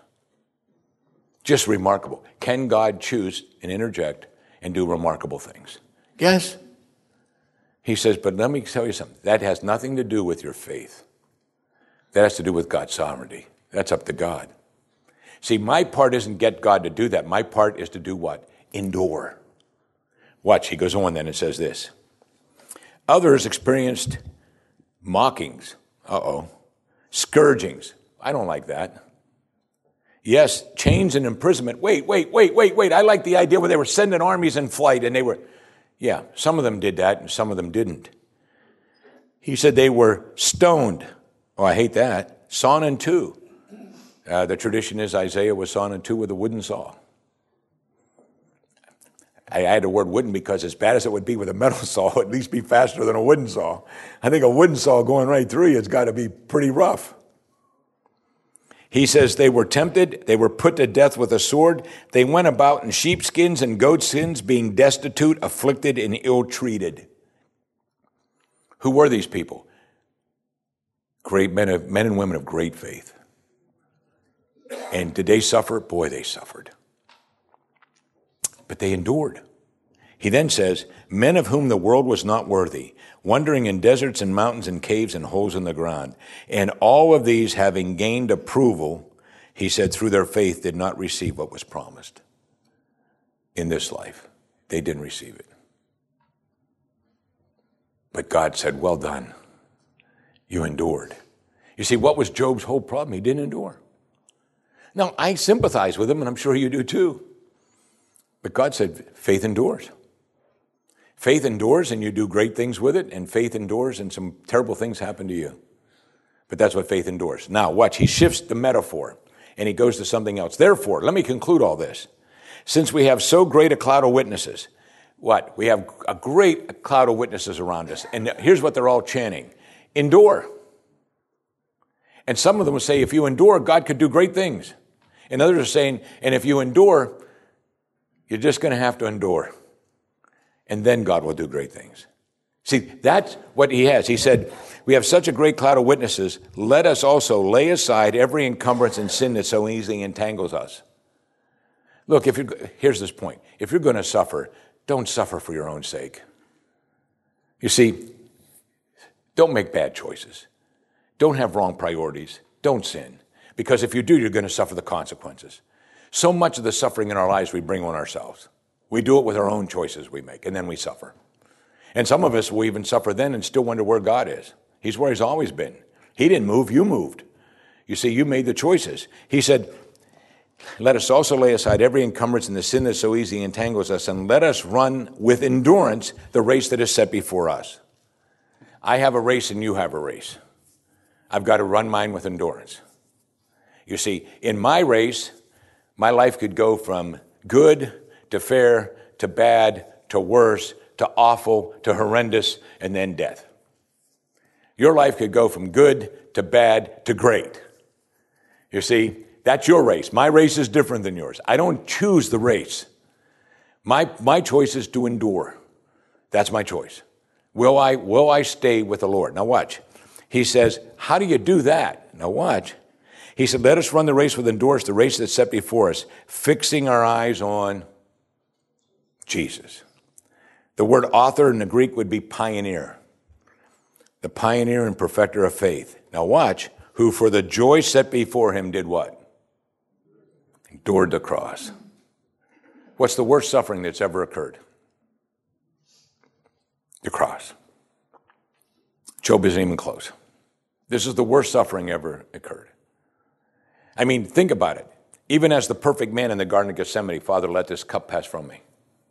Just remarkable. Can God choose and interject and do remarkable things? Yes. He says, but let me tell you something. That has nothing to do with your faith. That has to do with God's sovereignty. That's up to God. See, my part isn't get God to do that. My part is to do what? Endure. Watch, he goes on then and says this. Others experienced mockings. Scourgings. I don't like that. Yes, chains and imprisonment. Wait. I like the idea where they were sending armies in flight and some of them did that and some of them didn't. He said they were stoned. Oh, I hate that. Sawn in two. The tradition is Isaiah was sawn in two with a wooden saw. I add the word wooden because as bad as it would be with a metal saw, it would at least be faster than a wooden saw. I think a wooden saw going right through you has got to be pretty rough. He says they were tempted, they were put to death with a sword, they went about in sheepskins and goatskins, being destitute, afflicted, and ill-treated. Who were these people? Great men and women of great faith. And did they suffer? Boy, they suffered. But they endured. He then says, men of whom the world was not worthy, wandering in deserts and mountains and caves and holes in the ground. And all of these, having gained approval, he said, through their faith, did not receive what was promised. In this life, they didn't receive it. But God said, well done. You endured. You see, what was Job's whole problem? He didn't endure. Now, I sympathize with him, and I'm sure you do too. But God said, faith endures. Faith endures, and you do great things with it, and faith endures, and some terrible things happen to you. But that's what faith endures. Now, watch. He shifts the metaphor, and he goes to something else. Therefore, let me conclude all this. Since we have so great a cloud of witnesses, what? We have a great cloud of witnesses around us. And here's what they're all chanting. Endure. And some of them will say, if you endure, God could do great things. And others are saying, and if you endure, you're just going to have to endure. And then God will do great things. See, that's what he has. He said, we have such a great cloud of witnesses. Let us also lay aside every encumbrance and sin that so easily entangles us. Look, here's this point. If you're going to suffer, don't suffer for your own sake. You see, don't make bad choices. Don't have wrong priorities. Don't sin. Because if you do, you're going to suffer the consequences. So much of the suffering in our lives we bring on ourselves. We do it with our own choices we make, and then we suffer. And some of us will even suffer then and still wonder where God is. He's where he's always been. He didn't move, you moved. You see, you made the choices. He said, let us also lay aside every encumbrance and the sin that so easily entangles us, and let us run with endurance the race that is set before us. I have a race and you have a race. I've got to run mine with endurance. You see, in my race, my life could go from good to fair to bad to worse to awful to horrendous and then death. Your life could go from good to bad to great. You see, that's your race. My race is different than yours. I don't choose the race. My choice is to endure. That's my choice. Will I stay with the Lord? Now watch. He says, how do you do that? Now watch. He said, let us run the race with endurance, the race that's set before us, fixing our eyes on Jesus. The word author in the Greek would be pioneer. The pioneer and perfecter of faith. Now watch. Who for the joy set before him did what? Endured the cross. What's the worst suffering that's ever occurred? The cross. Job isn't even close. This is the worst suffering ever occurred. I mean, think about it. Even as the perfect man in the Garden of Gethsemane, Father, let this cup pass from me.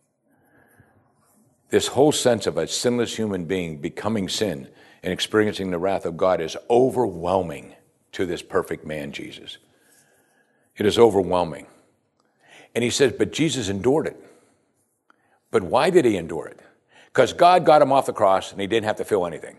This whole sense of a sinless human being becoming sin and experiencing the wrath of God is overwhelming to this perfect man, Jesus. It is overwhelming. And he says, but Jesus endured it. But why did he endure it? Because God got him off the cross and he didn't have to feel anything.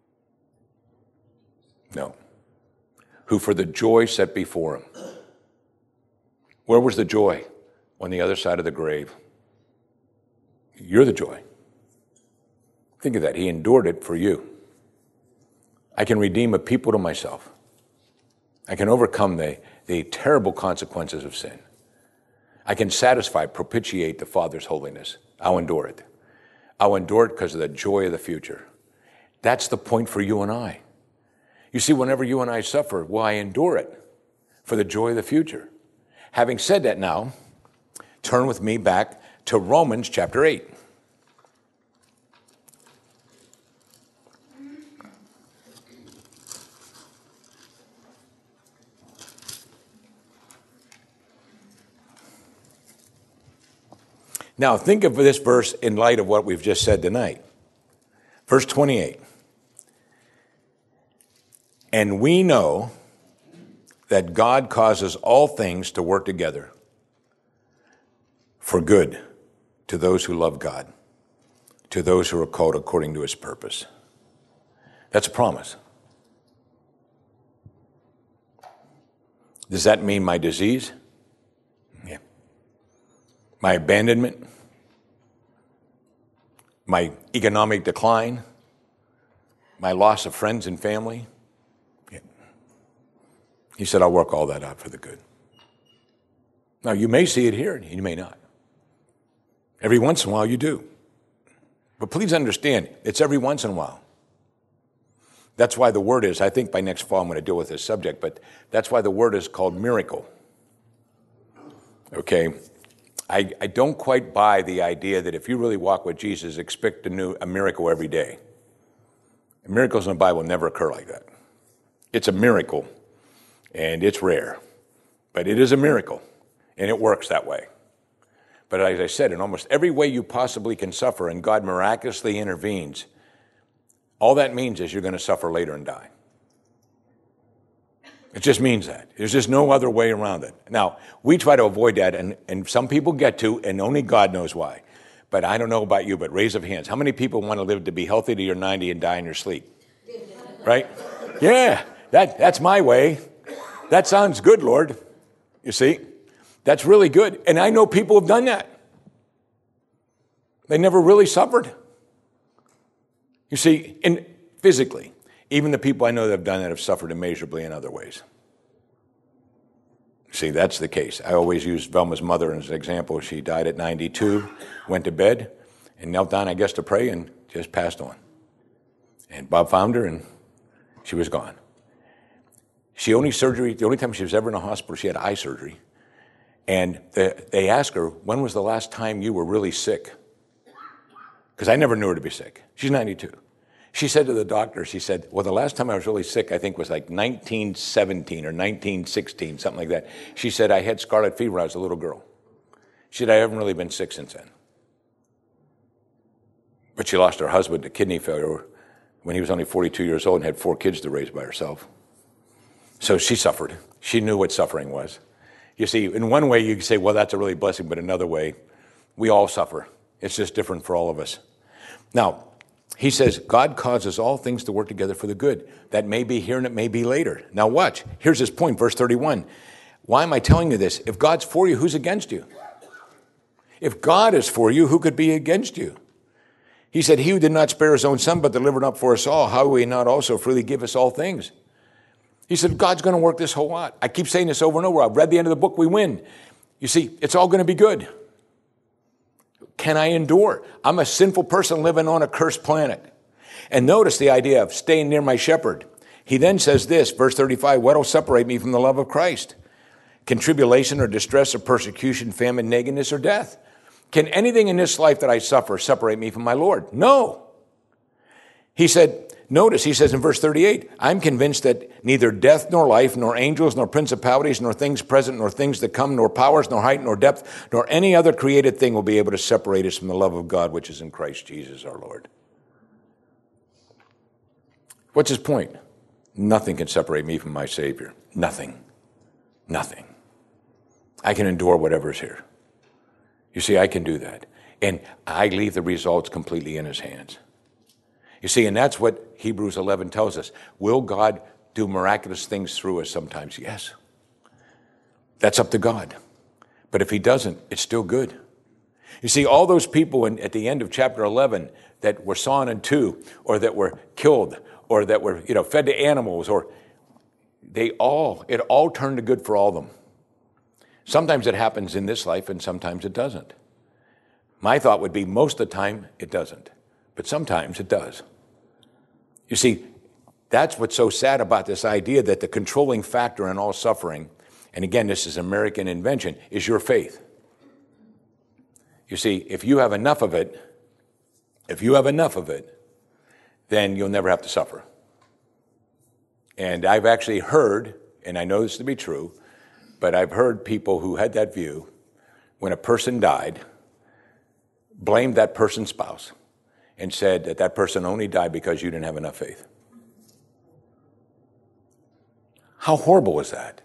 No. Who for the joy set before him. Where was the joy? On the other side of the grave. You're the joy. Think of that. He endured it for you. I can redeem a people to myself. I can overcome the terrible consequences of sin. I can satisfy, propitiate the Father's holiness. I'll endure it. I'll endure it because of the joy of the future. That's the point for you and I. You see, whenever you and I suffer, well, I endure it for the joy of the future. Having said that now, turn with me back to Romans chapter 8. Now, think of this verse in light of what we've just said tonight. Verse 28. And we know that God causes all things to work together for good to those who love God, to those who are called according to his purpose. That's a promise. Does that mean my disease? Yeah. My abandonment? My economic decline? My loss of friends and family? Yeah. He said, I'll work all that out for the good. Now, you may see it here, and you may not. Every once in a while, you do. But please understand, it's every once in a while. That's why the word is, I think by next fall I'm going to deal with this subject, but that's why the word is called miracle. Okay? I don't quite buy the idea that if you really walk with Jesus, expect a miracle every day. Miracles in the Bible never occur like that. It's a miracle, and it's rare. But it is a miracle, and it works that way. But as I said, in almost every way you possibly can suffer, and God miraculously intervenes, all that means is you're going to suffer later and die. It just means that. There's just no other way around it. Now, we try to avoid that, and some people get to, and only God knows why. But I don't know about you, but raise of hands. How many people want to live to be healthy to your 90 and die in your sleep? Right? Yeah, that's my way. That sounds good, Lord. You see? That's really good. And I know people have done that. They never really suffered. You see, physically, even the people I know that have done that have suffered immeasurably in other ways. See, that's the case. I always use Velma's mother as an example. She died at 92, went to bed, and knelt down, I guess, to pray, and just passed on. And Bob found her, and she was gone. The only time she was ever in a hospital, she had eye surgery. And they asked her, when was the last time you were really sick? Because I never knew her to be sick. She's 92. She said to the doctor, she said, well, the last time I was really sick, I think was like 1917 or 1916, something like that. She said, I had scarlet fever when I was a little girl. She said, I haven't really been sick since then. But she lost her husband to kidney failure when he was only 42 years old and had 4 kids to raise by herself. So she suffered. She knew what suffering was. You see, in one way you can say, well, that's a really blessing, but another way, we all suffer. It's just different for all of us. Now, he says, God causes all things to work together for the good. That may be here and it may be later. Now watch. Here's his point, verse 31. Why am I telling you this? If God's for you, who's against you? If God is for you, who could be against you? He said, he who did not spare his own son, but delivered up for us all, how will he not also freely give us all things? He said, God's going to work this whole lot. I keep saying this over and over. I've read the end of the book, we win. You see, it's all going to be good. Can I endure? I'm a sinful person living on a cursed planet. And notice the idea of staying near my shepherd. He then says this, verse 35, what will separate me from the love of Christ? Can tribulation or distress or persecution, famine, nakedness, or death? Can anything in this life that I suffer separate me from my Lord? No. He said, notice, he says in verse 38, I'm convinced that neither death nor life, nor angels, nor principalities, nor things present, nor things to come, nor powers, nor height, nor depth, nor any other created thing will be able to separate us from the love of God, which is in Christ Jesus our Lord. What's his point? Nothing can separate me from my Savior. Nothing. Nothing. I can endure whatever's here. You see, I can do that. And I leave the results completely in his hands. You see, and that's what Hebrews 11 tells us. Will God do miraculous things through us sometimes? Yes. That's up to God. But if he doesn't, it's still good. You see, all those people at the end of chapter 11 that were sawn in two, or that were killed, or that were fed to animals, or it all turned to good for all of them. Sometimes it happens in this life, and sometimes it doesn't. My thought would be most of the time it doesn't, but sometimes it does. You see, that's what's so sad about this idea that the controlling factor in all suffering, and again, this is American invention, is your faith. You see, if you have enough of it, then you'll never have to suffer. And I've actually heard, and I know this to be true, but I've heard people who had that view, when a person died, blamed that person's spouse and said that person only died because you didn't have enough faith. How horrible is that?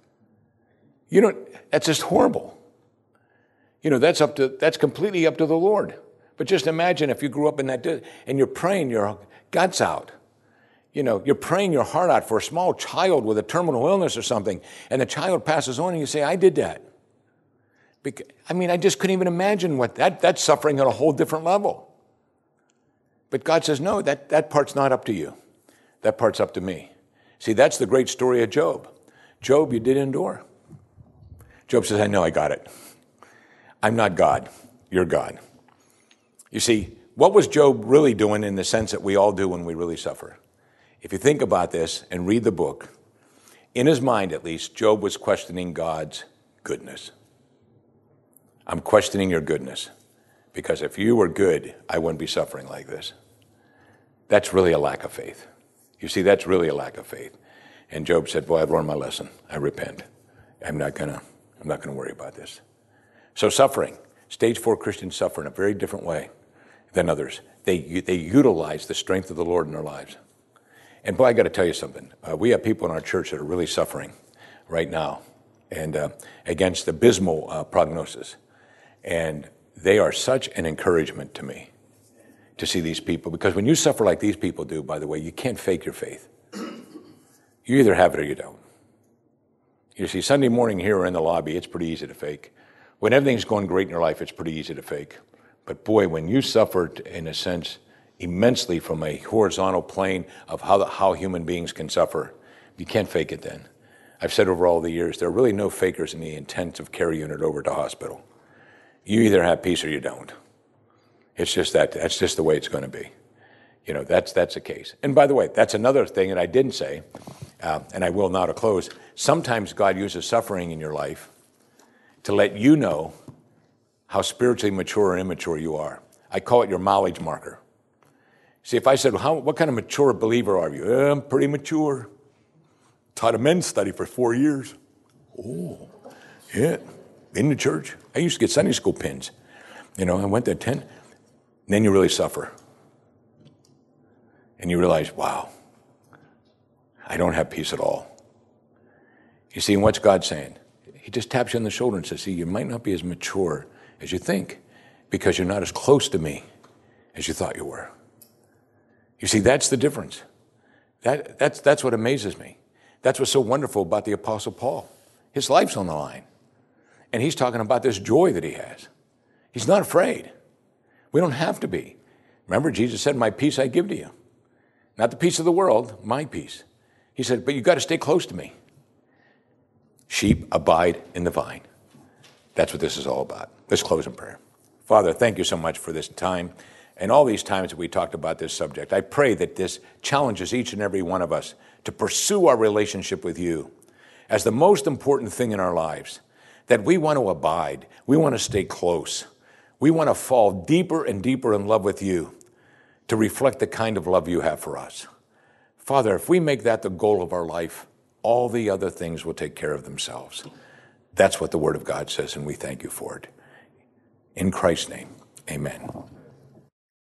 That's just horrible. That's completely up to the Lord. But just imagine if you grew up in that, and you're praying your guts out. You're praying your heart out for a small child with a terminal illness or something, and the child passes on and you say, I did that. I just couldn't even imagine that's suffering at a whole different level. But God says, no, that part's not up to you. That part's up to me. See, that's the great story of Job. Job, you did endure. Job says, I know, I got it. I'm not God. You're God. You see, what was Job really doing in the sense that we all do when we really suffer? If you think about this and read the book, in his mind at least, Job was questioning God's goodness. I'm questioning your goodness, because if you were good, I wouldn't be suffering like this. That's really a lack of faith. You see, that's really a lack of faith. And Job said, boy, I've learned my lesson. I repent. I'm not gonna worry about this. So suffering, stage 4 Christians suffer in a very different way than others. They utilize the strength of the Lord in their lives. And boy, I got to tell you something. We have people in our church that are really suffering right now, and against abysmal prognosis. And they are such an encouragement to me to see these people, because when you suffer like these people do, by the way, you can't fake your faith. You either have it or you don't. You see, Sunday morning here or in the lobby, it's pretty easy to fake. When everything's going great in your life, it's pretty easy to fake. But boy, when you suffered, in a sense, immensely from a horizontal plane of how human beings can suffer, you can't fake it then. I've said over all the years, there are really no fakers in the intensive care unit over at the hospital. You either have peace or you don't. It's just that's just the way it's going to be. You know, that's the case. And by the way, that's another thing that I didn't say, and I will now to close. Sometimes God uses suffering in your life to let you know how spiritually mature or immature you are. I call it your mileage marker. See, if I said, what kind of mature believer are you? I'm pretty mature. Taught a men's study for 4 years. Oh, yeah, in the church. I used to get Sunday school pins. You know, I went to 10. And then you really suffer. And you realize, wow, I don't have peace at all. You see, and what's God saying? He just taps you on the shoulder and says, see, you might not be as mature as you think, because you're not as close to me as you thought you were. You see, that's the difference. That's what amazes me. That's what's so wonderful about the Apostle Paul. His life's on the line. And he's talking about this joy that he has. He's not afraid. We don't have to be. Remember, Jesus said, my peace I give to you. Not the peace of the world, my peace. He said, but you've got to stay close to me. Sheep abide in the vine. That's what this is all about. Let's close in prayer. Father, thank you so much for this time and all these times that we talked about this subject. I pray that this challenges each and every one of us to pursue our relationship with you as the most important thing in our lives, that we want to abide, we want to stay close, we want to fall deeper and deeper in love with you to reflect the kind of love you have for us. Father, if we make that the goal of our life, all the other things will take care of themselves. That's what the Word of God says, and we thank you for it. In Christ's name, amen.